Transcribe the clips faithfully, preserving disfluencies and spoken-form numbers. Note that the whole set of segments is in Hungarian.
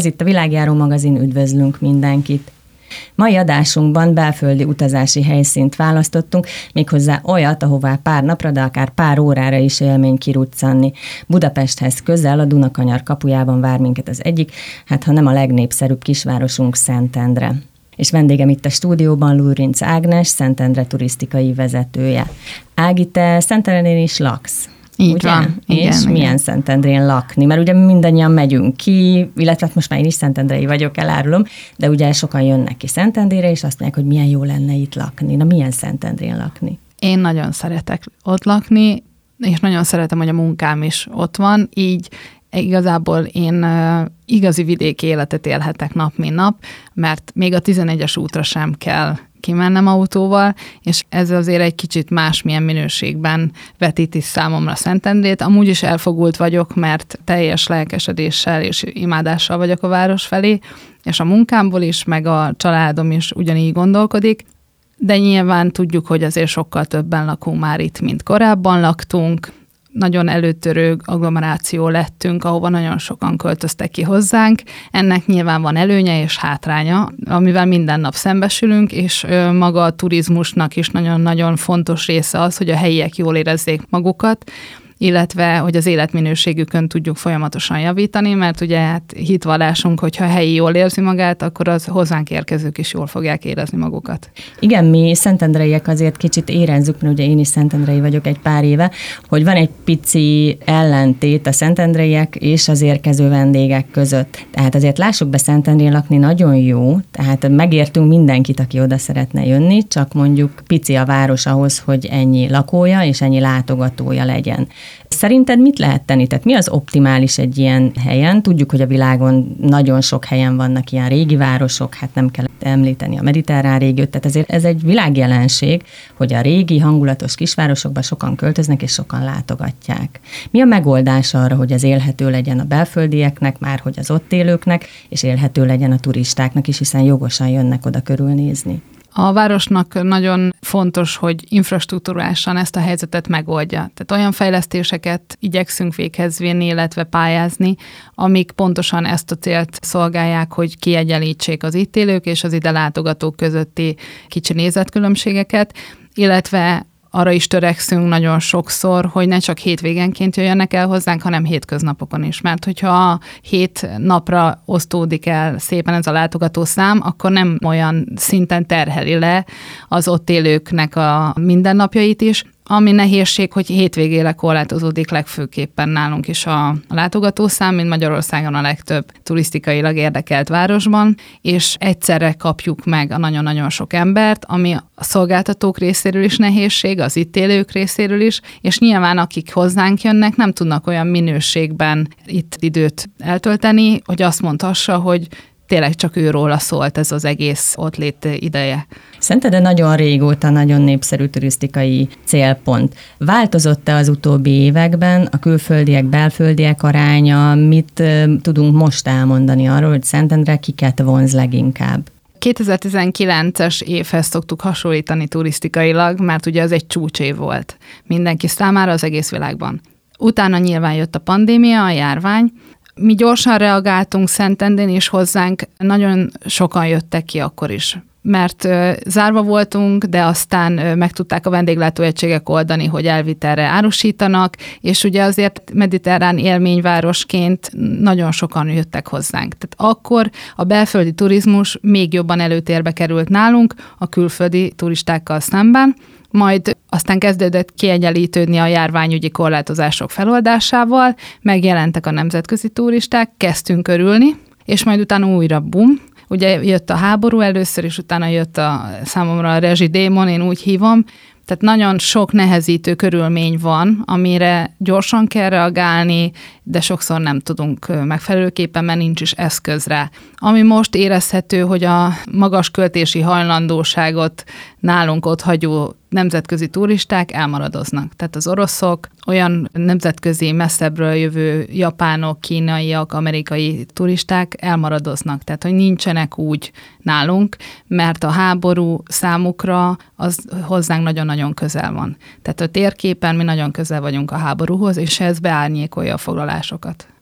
Ez itt a Világjáró magazin, üdvözlünk mindenkit! Mai adásunkban belföldi utazási helyszínt választottunk, méghozzá olyat, ahová pár napra, de akár pár órára is élmény kiruccanni. Budapesthez közel, a Dunakanyar kapujában vár minket az egyik, hát ha nem a legnépszerűbb kisvárosunk, Szentendre. És vendégem itt a stúdióban Lőrinc Ágnes, Szentendre turisztikai vezetője. Ági, te Szentendrén is laksz. Így ugye? van. És igen, milyen igen. Szentendrén lakni? Mert ugye mindannyian megyünk ki, illetve most már én is szentendrei vagyok, elárulom, de ugye sokan jönnek ki Szentendrére, és azt mondják, hogy milyen jó lenne itt lakni. Na, milyen Szentendrén lakni? Én nagyon szeretek ott lakni, és nagyon szeretem, hogy a munkám is ott van, így igazából én uh, igazi vidéki életet élhetek nap, mint nap, mert még a tizenegyes útra sem kell kimennem autóval, és ez azért egy kicsit másmilyen minőségben vetíti számomra Szentendrét. Amúgy is elfogult vagyok, mert teljes lelkesedéssel és imádással vagyok a város felé, és a munkámból is, meg a családom is ugyanígy gondolkodik, de nyilván tudjuk, hogy azért sokkal többen lakunk már itt, mint korábban laktunk. Nagyon előttörő agglomeráció lettünk, ahova nagyon sokan költöztek ki hozzánk. Ennek nyilván van előnye és hátránya, amivel minden nap szembesülünk, és maga a turizmusnak is nagyon-nagyon fontos része az, hogy a helyiek jól érezzék magukat, illetve hogy az életminőségükön tudjuk folyamatosan javítani, mert ugye hát hitvallásunk, hogyha a helyi jól érzi magát, akkor az hozzánk érkezők is jól fogják érezni magukat. Igen, mi szentendreiek azért kicsit érezzük, mert ugye én is szentendrei vagyok egy pár éve, hogy van egy pici ellentét a szentendreiek és az érkező vendégek között. Tehát azért lássuk be, Szentendrén lakni nagyon jó, tehát megértünk mindenkit, aki oda szeretne jönni, csak mondjuk pici a város ahhoz, hogy ennyi lakója és ennyi látogatója legyen. Szerinted mit lehet tenni? Tehát mi az optimális egy ilyen helyen? Tudjuk, hogy a világon nagyon sok helyen vannak ilyen régi városok, hát nem kell említeni a mediterrán régiót, tehát ezért ez egy világjelenség, hogy a régi, hangulatos kisvárosokba sokan költöznek és sokan látogatják. Mi a megoldás arra, hogy ez élhető legyen a belföldieknek, már hogy az ott élőknek, és élhető legyen a turistáknak is, hiszen jogosan jönnek oda körülnézni? A városnak nagyon fontos, hogy infrastruktúrálisan ezt a helyzetet megoldja. Tehát olyan fejlesztéseket igyekszünk véghez vinni, illetve pályázni, amik pontosan ezt a célt szolgálják, hogy kiegyenlítsék az itt élők és az ide látogatók közötti kicsi nézetkülönbségeket, illetve arra is törekszünk nagyon sokszor, hogy ne csak hétvégenként jöjjenek el hozzánk, hanem hétköznapokon is. Mert hogyha hét napra osztódik el szépen ez a látogató szám, akkor nem olyan szinten terheli le az ott élőknek a mindennapjait is, ami nehézség, hogy hétvégére korlátozódik legfőképpen nálunk is a látogatószám, mint Magyarországon a legtöbb turisztikailag érdekelt városban, és egyszerre kapjuk meg a nagyon-nagyon sok embert, ami a szolgáltatók részéről is nehézség, az itt élők részéről is, és nyilván akik hozzánk jönnek, nem tudnak olyan minőségben itt időt eltölteni, hogy azt mondhassa, hogy tényleg csak őróla szólt ez az egész ott lét ideje. Szentendre nagyon régóta nagyon népszerű turisztikai célpont. Változott-e az utóbbi években a külföldiek, belföldiek aránya? Mit uh, tudunk most elmondani arról, hogy Szentendre kiket vonz leginkább? kétezer-tizenkilences évhez szoktuk hasonlítani turisztikailag, mert ugye az egy csúcsév volt mindenki számára az egész világban. Utána nyilván jött a pandémia, a járvány. Mi gyorsan reagáltunk Szentendrén, és hozzánk nagyon sokan jöttek ki akkor is. Mert ö, zárva voltunk, de aztán ö, meg tudták a vendéglátóegységek oldani, hogy elvitelre árusítanak, és ugye azért mediterrán élményvárosként nagyon sokan jöttek hozzánk. Tehát akkor a belföldi turizmus még jobban előtérbe került nálunk a külföldi turistákkal szemben, majd aztán kezdődött kiegyenlítődni a járványügyi korlátozások feloldásával, megjelentek a nemzetközi turisták, kezdtünk örülni, és majd utána újra bum. Ugye jött a háború először, és utána jött a számomra a rezsidémon, én úgy hívom. Tehát nagyon sok nehezítő körülmény van, amire gyorsan kell reagálni, de sokszor nem tudunk megfelelőképpen, mert nincs is eszköz rá. Ami most érezhető, hogy a magas költési hajlandóságot nálunk otthagyó nemzetközi turisták elmaradoznak. Tehát az oroszok, olyan nemzetközi messzebbről jövő japánok, kínaiak, amerikai turisták elmaradoznak. Tehát, hogy nincsenek úgy nálunk, mert a háború számukra az hozzánk nagyon-nagyon közel van. Tehát a térképen mi nagyon közel vagyunk a háborúhoz, és ez beárnyékolja a foglalásokat.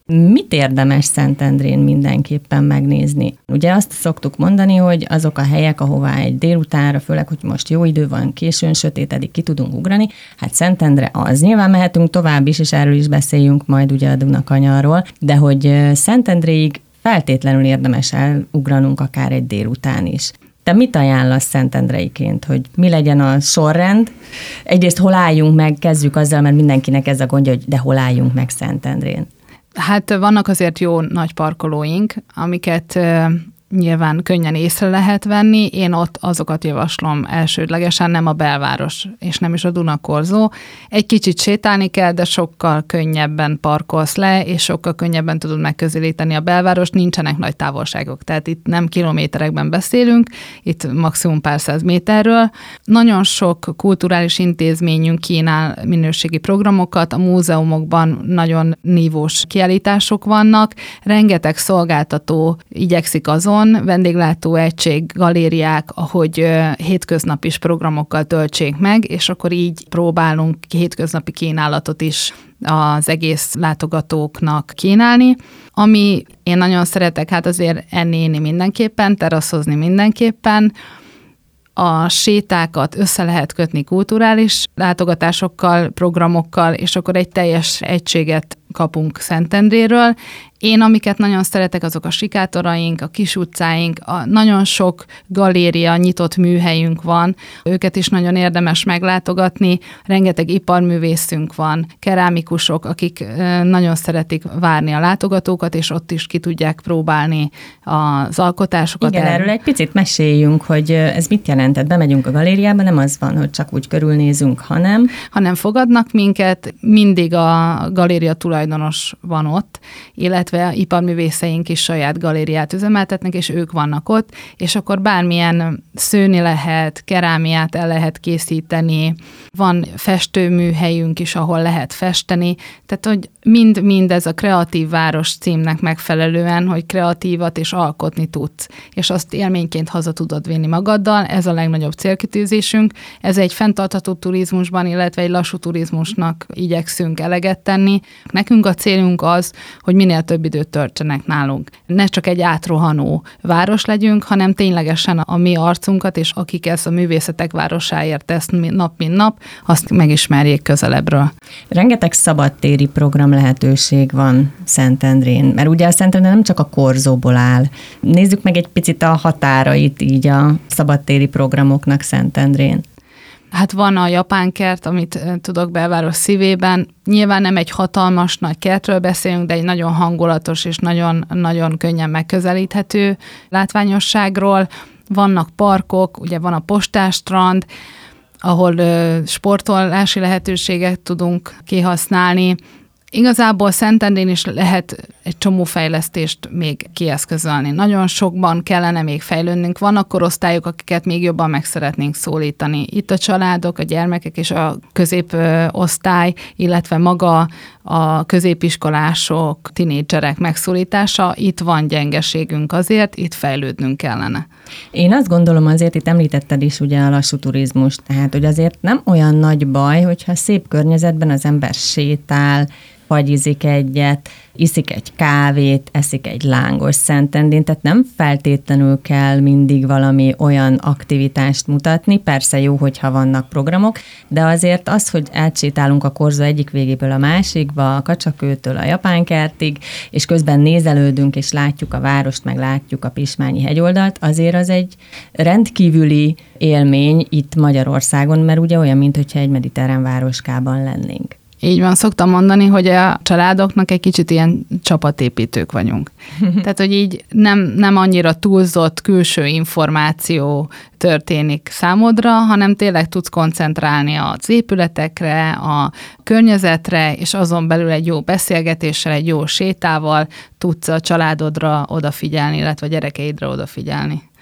Mit érdemes Szentendrén mindenképpen megnézni? Ugye azt szoktuk mondani, hogy azok a helyek, ahová egy délutánra, főleg, hogy most jó idő van, későn sötétedik, ki tudunk ugrani, hát Szentendre az. Nyilván mehetünk tovább is, és erről is beszéljünk majd ugye a Dunakanyarról, de hogy Szentendréig feltétlenül érdemes elugranunk akár egy délután is. Te mit ajánlasz szentendreiként, hogy mi legyen a sorrend? Egyrészt hol álljunk meg, kezdjük azzal, mert mindenkinek ez a gondja, hogy de hol álljunk meg Szentendrén. Hát vannak azért jó nagy parkolóink, amiket nyilván könnyen észre lehet venni. Én ott azokat javaslom elsődlegesen, nem a belváros, és nem is a Dunakorzó. Egy kicsit sétálni kell, de sokkal könnyebben parkolsz le, és sokkal könnyebben tudod megközelíteni a belvárost, nincsenek nagy távolságok. Tehát itt nem kilométerekben beszélünk, itt maximum pár száz méterről. Nagyon sok kulturális intézményünk kínál minőségi programokat, a múzeumokban nagyon nívós kiállítások vannak, rengeteg szolgáltató igyekszik azon, vendéglátó egység, galériák, ahogy hétköznapi is programokkal töltsék meg, és akkor így próbálunk hétköznapi kínálatot is az egész látogatóknak kínálni. Ami én nagyon szeretek, hát azért enni mindenképpen, teraszozni mindenképpen, a sétákat össze lehet kötni kulturális látogatásokkal, programokkal, és akkor egy teljes egységet kapunk Szentendréről. Én, amiket nagyon szeretek, azok a sikátoraink, a kis utcáink, a nagyon sok galéria, nyitott műhelyünk van, őket is nagyon érdemes meglátogatni, rengeteg iparművészünk van, kerámikusok, akik nagyon szeretik várni a látogatókat, és ott is ki tudják próbálni az alkotásokat. Igen, erről egy picit meséljünk, hogy ez mit jelent. Bemegyünk a galériába, nem az van, hogy csak úgy körülnézünk, hanem... Hanem fogadnak minket, mindig a galéria tulajdonos van ott, illetve iparművészeink is saját galériát üzemeltetnek, és ők vannak ott, és akkor bármilyen szőni lehet, kerámiát el lehet készíteni, van festőműhelyünk is, ahol lehet festeni, tehát hogy mind-mind ez a Kreatív Város címnek megfelelően, hogy kreatívat és alkotni tudsz, és azt élményként haza tudod vinni magaddal, ez a legnagyobb célkitűzésünk, ez egy fenntartható turizmusban, illetve egy lassú turizmusnak igyekszünk eleget tenni. Nekünk a célunk az, hogy minél több időt töltsenek nálunk. Ne csak egy átrohanó város legyünk, hanem ténylegesen a mi arcunkat, és akik ezt a művészetek városáért tesz nap mint nap, azt megismerjék közelebbről. Rengeteg szabadtéri program lehetőség van Szentendrén, mert ugye a Szentendre nem csak a korzóból áll. Nézzük meg egy picit a határait így a szabadtéri programoknak Szentendrén. Hát van a Japán kert, amit tudok belváros szívében. Nyilván nem egy hatalmas nagy kertről beszélünk, de egy nagyon hangulatos és nagyon, nagyon könnyen megközelíthető látványosságról. Vannak parkok, ugye van a Postásstrand, ahol ö, sportolási lehetőséget tudunk kihasználni. Igazából Szentendrén is lehet egy csomó fejlesztést még kieszközölni. Nagyon sokban kellene még fejlődnünk. Vannak korosztályok, akiket még jobban meg szeretnénk szólítani. Itt a családok, a gyermekek és a középosztály, illetve maga a középiskolások, tinédzserek megszólítása. Itt van gyengeségünk azért, itt fejlődnünk kellene. Én azt gondolom, azért itt említetted is ugye a lassú turizmus, tehát hogy azért nem olyan nagy baj, hogyha szép környezetben az ember sétál, fagyizik egyet, iszik egy kávét, eszik egy lángos Szentendrén, tehát nem feltétlenül kell mindig valami olyan aktivitást mutatni, persze jó, hogyha vannak programok, de azért az, hogy átsétálunk a korzó egyik végéből a másikba, a Kacsakőtől a Japánkertig, és közben nézelődünk, és látjuk a várost, meg látjuk a Pismányi hegyoldalt, azért az egy rendkívüli élmény itt Magyarországon, mert ugye olyan, mintha egy mediterrán városkában lennénk. Így van, szoktam mondani, hogy a családoknak egy kicsit ilyen csapatépítők vagyunk. Tehát, hogy így nem, nem annyira túlzott külső információ történik számodra, hanem tényleg tudsz koncentrálni az épületekre, a környezetre, és azon belül egy jó beszélgetéssel, egy jó sétával tudsz a családodra odafigyelni, illetve a gyerekeidre odafigyelni.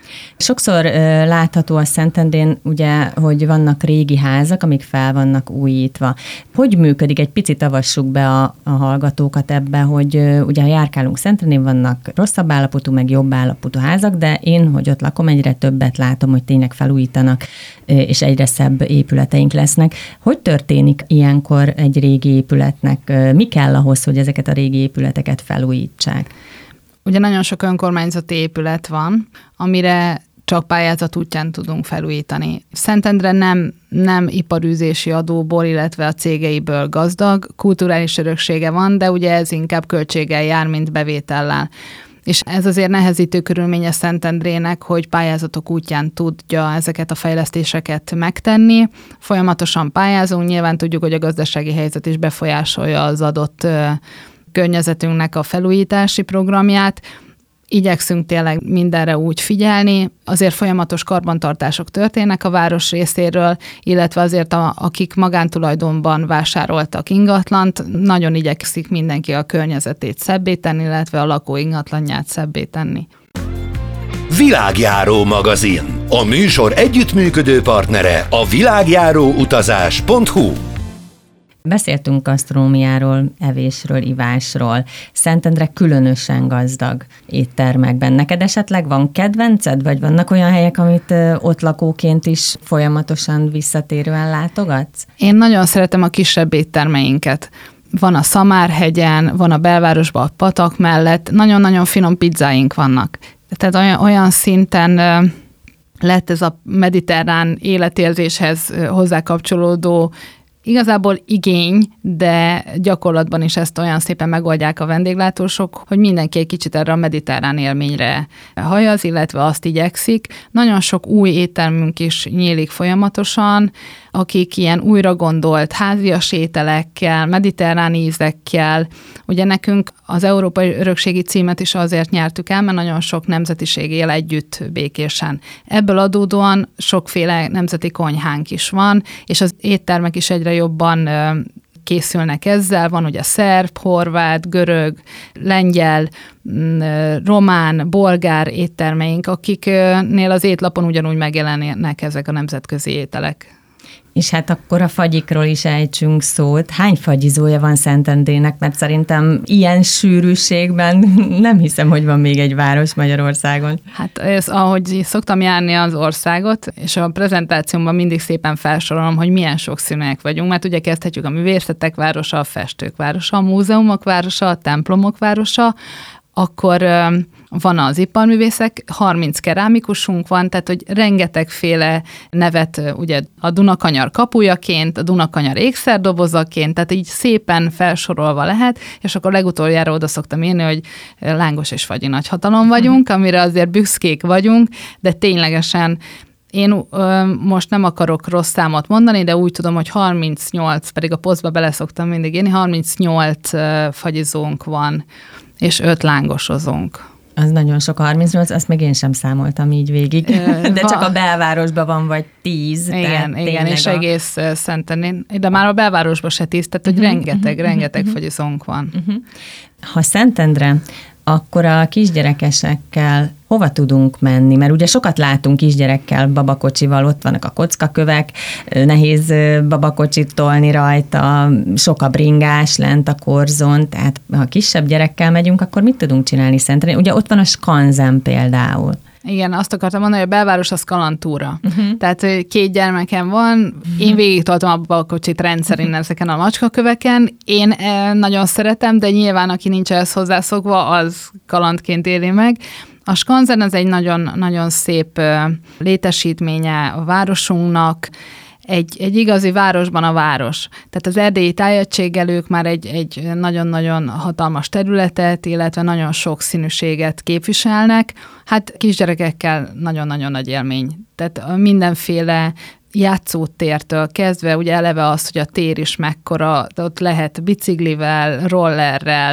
Sokszor uh, látható a Szentendrén, ugye, hogy vannak régi házak, amik fel vannak újítva. Hogy működik? Egy picit avassuk be a, a hallgatókat ebbe, hogy uh, ugye, ha járkálunk Szentendrén, vannak rosszabb állapotú, meg jobb állapotú házak, de én, hogy ott lakom, egyre többet látom, hogy tényleg felújítanak, uh, és egyre szebb épületeink lesznek. Hogy történik ilyenkor egy régi épületnek? Uh, mi kell ahhoz, hogy ezeket a régi épületeket felújítsák? Ugye nagyon sok önkormányzati épület van, amire csak pályázat útján tudunk felújítani. Szentendre nem, nem iparűzési adóból, illetve a cégeiből gazdag, kulturális öröksége van, de ugye ez inkább költséggel jár, mint bevétellel. És ez azért nehezítő körülménye Szentendrének, hogy pályázatok útján tudja ezeket a fejlesztéseket megtenni. Folyamatosan pályázunk, nyilván tudjuk, hogy a gazdasági helyzet is befolyásolja az adott környezetünknek a felújítási programját. Igyekszünk tényleg mindenre úgy figyelni, azért folyamatos karbantartások történnek a város részéről, illetve azért a, akik magántulajdonban vásároltak ingatlant, nagyon igyekszik mindenki a környezetét szebbé tenni, illetve a lakó ingatlanját szebbé tenni. Világjáró magazin. A műsor együttműködő partnere a világjáróutazás pont hu. Beszéltünk gasztronómiáról, evésről, ivásról. Szentendre különösen gazdag éttermekben. Neked esetleg van kedvenced, vagy vannak olyan helyek, amit ott lakóként is folyamatosan visszatérően látogatsz? Én nagyon szeretem a kisebb éttermeinket. Van a Szamárhegyen, van a belvárosban a patak mellett, nagyon-nagyon finom pizzáink vannak. Tehát olyan, olyan szinten lett ez a mediterrán életérzéshez hozzá kapcsolódó igazából igény, de gyakorlatban is ezt olyan szépen megoldják a vendéglátósok, hogy mindenki egy kicsit erre a mediterrán élményre hajaz, illetve azt igyekszik. Nagyon sok új éttermünk is nyílik folyamatosan, akik ilyen újra gondolt házias ételekkel, mediterrán ízekkel. Ugye nekünk az Európai Örökségi címet is azért nyertük el, mert nagyon sok nemzetiség él együtt békésen. Ebből adódóan sokféle nemzeti konyhánk is van, és az éttermek is egyre jobban készülnek ezzel. Van ugye szerb, horvát, görög, lengyel, román, bolgár éttermeink, akiknél az étlapon ugyanúgy megjelennek ezek a nemzetközi ételek. És hát akkor a fagyikról is ejtsünk szót. Hány fagyizója van Szentendrének? Mert szerintem ilyen sűrűségben nem hiszem, hogy van még egy város Magyarországon. Hát ez, ahogy szoktam járni az országot, és a prezentációmban mindig szépen felsorolom, hogy milyen sokszínűek vagyunk, mert ugye kezdhetjük a művészetek városa, a festők városa, a múzeumok városa, a templomok városa, akkor van az iparművészek, harminc kerámikusunk van, tehát hogy rengetegféle nevet, ugye a Dunakanyar kapujaként, a Dunakanyar ékszerdobozaként, tehát így szépen felsorolva lehet, és akkor legutoljára oda szoktam írni, hogy lángos és fagyi nagyhatalom vagyunk, amire azért büszkék vagyunk, de ténylegesen én ö, most nem akarok rossz számot mondani, de úgy tudom, hogy harmincnyolc, pedig a posztba bele szoktam mindig írni, harmincnyolc ö, fagyizónk van, és öt lángosozónk. Az nagyon sok, harmincnyolc, azt még én sem számoltam így végig. De csak a belvárosban van, vagy tíz. Igen, igen, és a... egész Szentendrén. De már a belvárosban se tíz, tehát hogy uh-huh, rengeteg, uh-huh, rengeteg uh-huh. fagyizónk van. Uh-huh. Ha Szentendre, akkor a kisgyerekesekkel hova tudunk menni? Mert ugye sokat látunk kisgyerekkel, babakocsival, ott vannak a kockakövek, nehéz babakocsit tolni rajta, sok a bringás lent a korzon, tehát ha kisebb gyerekkel megyünk, akkor mit tudunk csinálni Szentendrén? Ugye ott van a skanzen például. Igen, azt akartam mondani, hogy a belváros az kalandtúra. Uh-huh. Tehát két gyermekem van, uh-huh. én végig toltam a babakocsit rendszerint uh-huh. ezeken a macskaköveken. Én nagyon szeretem, de nyilván aki nincs ehhez hozzászokva, az kalandként éli meg. A skanzen az egy nagyon, nagyon szép létesítménye a városunknak, Egy, egy igazi városban a város. Tehát az erdélyi tájegységelők már egy, egy nagyon-nagyon hatalmas területet, illetve nagyon sok színűséget képviselnek. Hát kisgyerekekkel nagyon-nagyon nagy élmény. Tehát mindenféle játszótértől kezdve, ugye eleve az, hogy a tér is mekkora, ott lehet biciklivel, rollerrel,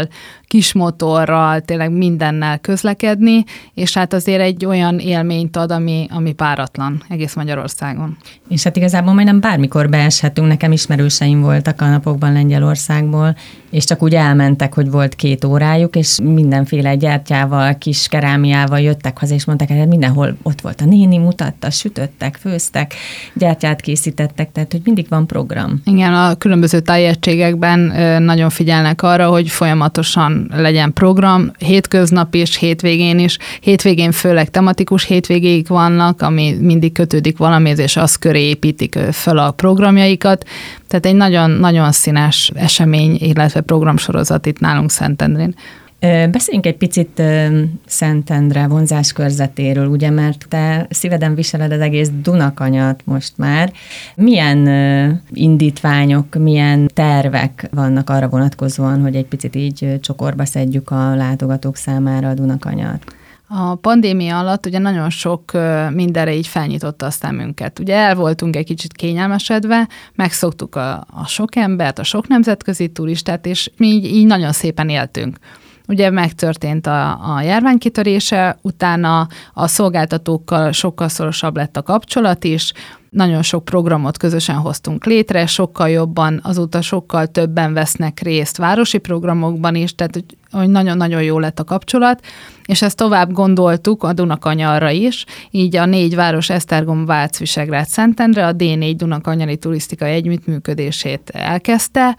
kis motorral, tényleg mindennel közlekedni, és hát azért egy olyan élményt ad, ami, ami páratlan egész Magyarországon. És hát igazából majdnem bármikor beeshetünk, nekem ismerőseim voltak a napokban Lengyelországból, és csak úgy elmentek, hogy volt két órájuk, és mindenféle gyertyával, kis kerámiával jöttek haza, és mondták, hogy mindenhol ott volt a néni, mutatta, sütöttek, főztek, gyertyát készítettek, tehát hogy mindig van program. Igen, a különböző tájegységekben nagyon figyelnek arra, hogy folyamatosan legyen program, hétköznap is, hétvégén is. Hétvégén főleg tematikus hétvégéig vannak, ami mindig kötődik valamihez, és az köré építik föl a programjaikat. Tehát egy nagyon-nagyon színes esemény, illetve programsorozat itt nálunk Szentendrén. Beszéljünk egy picit Szentendre vonzáskörzetéről, ugye, mert te szíveden viseled az egész Dunakanyart most már. Milyen indítványok, milyen tervek vannak arra vonatkozóan, hogy egy picit így csokorba szedjük a látogatók számára a Dunakanyart? A pandémia alatt ugye nagyon sok mindenre így felnyitotta a szemünket. Ugye el voltunk egy kicsit kényelmesedve, megszoktuk a, a sok embert, a sok nemzetközi turistát, és mi így, így nagyon szépen éltünk. Ugye megtörtént a, a járvány kitörése, utána a szolgáltatókkal sokkal szorosabb lett a kapcsolat is, nagyon sok programot közösen hoztunk létre, sokkal jobban, azóta sokkal többen vesznek részt városi programokban is, tehát hogy nagyon-nagyon jó lett a kapcsolat, és ezt tovább gondoltuk a Dunakanyarra is, így a négy város Esztergom, Vác, Visegrád, Szentendre a dé négy Dunakanyari turisztikai együttműködését elkezdte,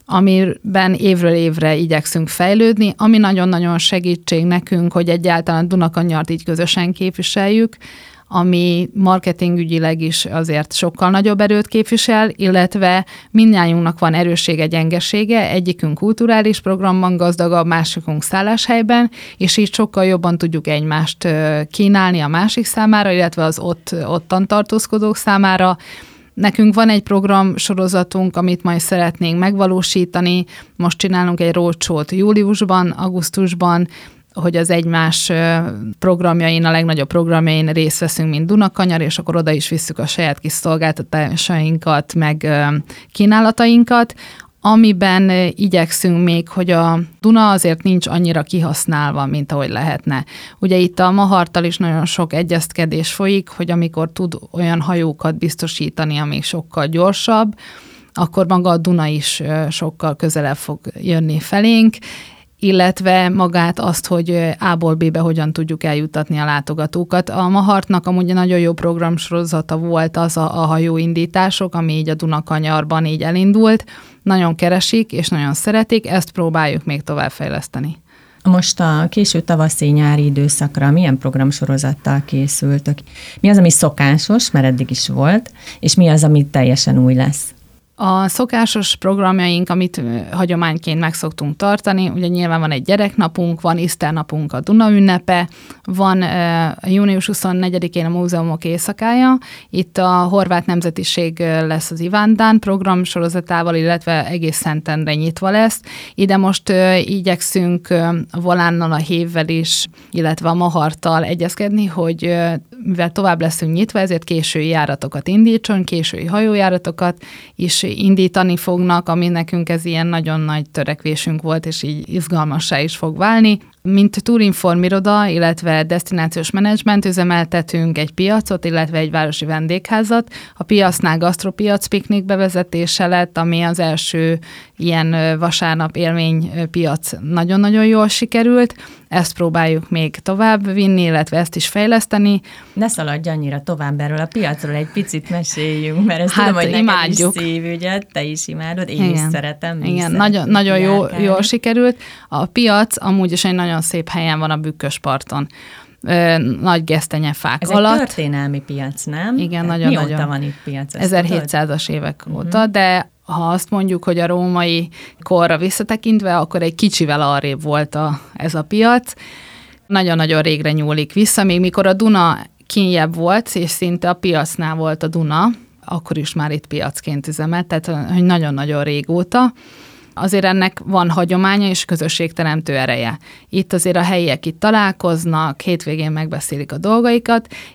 amiben évről évre igyekszünk fejlődni, ami nagyon-nagyon segítség nekünk, hogy egyáltalán Dunakanyart így közösen képviseljük, ami marketingügyileg is azért sokkal nagyobb erőt képvisel, illetve mindnyájunknak van erőssége, gyengesége, egyikünk kulturális programban gazdagabb, másikunk szálláshelyben, és így sokkal jobban tudjuk egymást kínálni a másik számára, illetve az ott, ottan tartózkodók számára. Nekünk van egy programsorozatunk, amit majd szeretnénk megvalósítani. Most csinálunk egy roadshow-t júliusban, augusztusban, hogy az egymás programjain, a legnagyobb programjain részt veszünk, mint Dunakanyar, és akkor oda is visszük a saját kis szolgáltatásainkat, meg kínálatainkat, amiben igyekszünk még, hogy a Duna azért nincs annyira kihasználva, mint ahogy lehetne. Ugye itt a Maharttal is nagyon sok egyeztkedés folyik, hogy amikor tud olyan hajókat biztosítani, ami sokkal gyorsabb, akkor maga a Duna is sokkal közelebb fog jönni felénk, illetve magát azt, hogy A-ból B-be hogyan tudjuk eljutatni a látogatókat. A Mahartnak amúgy nagyon jó programsorozata volt az a, a hajóindítások, ami így a Dunakanyarban így elindult. Nagyon keresik, és nagyon szeretik, ezt próbáljuk még továbbfejleszteni. Most a késő tavaszi-nyári időszakra milyen programsorozattal készültök? Mi az, ami szokásos, mert eddig is volt, és mi az, ami teljesen új lesz? A szokásos programjaink, amit hagyományként meg szoktunk tartani, ugye nyilván van egy gyereknapunk, van iszternapunk, a Duna ünnepe, van uh, június huszonnegyedikén a múzeumok éjszakája, itt a horvát nemzetiség lesz az Ivándán program sorozatával, illetve egész Szentendre nyitva lesz. Ide most uh, igyekszünk uh, a Volánnal, a Hévvel is, illetve a Maharttal egyezkedni, hogy uh, mivel tovább leszünk nyitva, ezért késői járatokat indítson, késői hajójáratokat is indítani fognak, ami nekünk ez ilyen nagyon nagy törekvésünk volt, és így izgalmassá is fog válni. Mint Tourinform iroda, illetve desztinációs menedzsment üzemeltetünk egy piacot, illetve egy városi vendégházat. A piacnál gasztropiac piknik bevezetése lett, ami az első ilyen vasárnap élménypiac nagyon-nagyon jól sikerült. Ezt próbáljuk még tovább vinni, illetve ezt is fejleszteni. Ne szaladj annyira tovább erről a piacról, egy picit meséljünk, mert ezt hát, tudom, hogy imádjuk. Neked is szívügyed, te is imádod, én igen. is szeretem. Igen, is nagyon, nagyon jó, jól sikerült. A piac amúgy is egy nagyon szép helyen van a Bükkösparton. Nagy gesztenyefák Ez alatt. Ez egy történelmi piac, nem? Igen, nagyon-nagyon. Mióta van itt piac? ezerhétszázas évek uh-huh. óta, de ha azt mondjuk, hogy a római korra visszatekintve, akkor egy kicsivel arrébb volt a, ez a piac. Nagyon-nagyon régre nyúlik vissza, még mikor a Duna kinyebb volt, és szinte a piacnál volt a Duna, akkor is már itt piacként üzemelt, tehát hogy nagyon-nagyon régóta. Azért ennek van hagyománya és közösségteremtő ereje. Itt azért a helyiek itt találkoznak, hétvégén megbeszélik a dolgaikat, és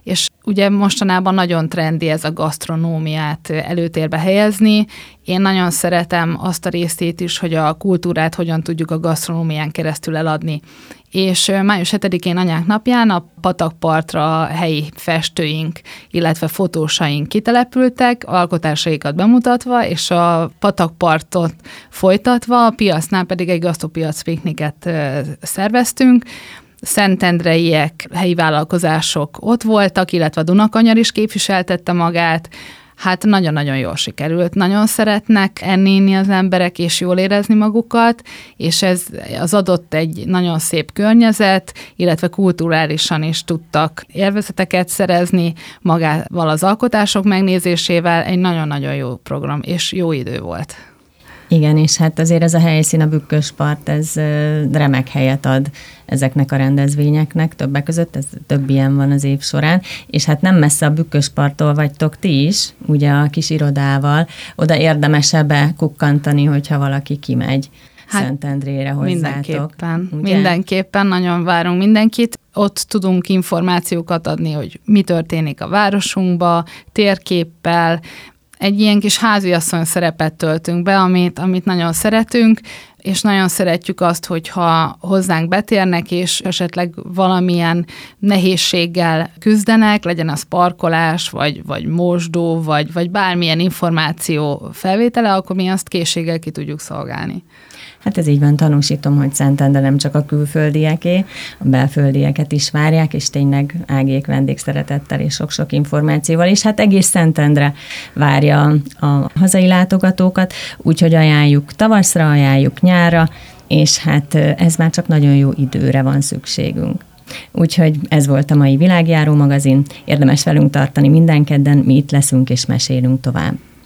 Ugye mostanában nagyon trendi ez a gasztronómiát előtérbe helyezni. Én nagyon szeretem azt a részét is, hogy a kultúrát hogyan tudjuk a gasztronómián keresztül eladni. És május hetedikén Anyák napján a patakpartra helyi festőink, illetve fotósaink kitelepültek, alkotásaikat bemutatva, és a patakpartot folytatva, a piacnál pedig egy gasztropiac pikniket szerveztünk. Szentendreiek, helyi vállalkozások ott voltak, illetve a Dunakanyar is képviseltette magát. Hát nagyon-nagyon jól sikerült. Nagyon szeretnek enni az emberek, és jól érezni magukat, és ez az adott egy nagyon szép környezet, illetve kulturálisan is tudtak élvezeteket szerezni magával az alkotások megnézésével. Egy nagyon-nagyon jó program, és jó idő volt. Igen, és hát azért ez a helyszín, a Bükköspart, ez remek helyet ad ezeknek a rendezvényeknek, többek között, ez több ilyen van az év során, és hát nem messze a Bükkösparttól vagytok ti is, ugye a kis irodával, oda érdemes-e kukkantani, hogyha valaki kimegy hát Szentendrére hozzátok. Mindenképpen, ugye? mindenképpen, nagyon várunk mindenkit. Ott tudunk információkat adni, hogy mi történik a városunkba, térképpel, egy ilyen kis háziasszony szerepet töltünk be, amit, amit nagyon szeretünk, és nagyon szeretjük azt, hogyha hozzánk betérnek, és esetleg valamilyen nehézséggel küzdenek, legyen az parkolás, vagy, vagy mosdó, vagy, vagy bármilyen információ felvétele, akkor mi azt készséggel ki tudjuk szolgálni. Hát ez így van, tanúsítom, hogy Szentendre nem csak a külföldieké, a belföldieket is várják, és tényleg ágék vendégszeretettel és sok-sok információval, és hát egész Szentendre várja a hazai látogatókat, úgyhogy ajánljuk tavaszra, ajánljuk nyárra, és hát ez már csak nagyon jó időre van szükségünk. Úgyhogy ez volt a mai Világjáró magazin, érdemes velünk tartani minden kedden, mi itt leszünk és mesélünk tovább.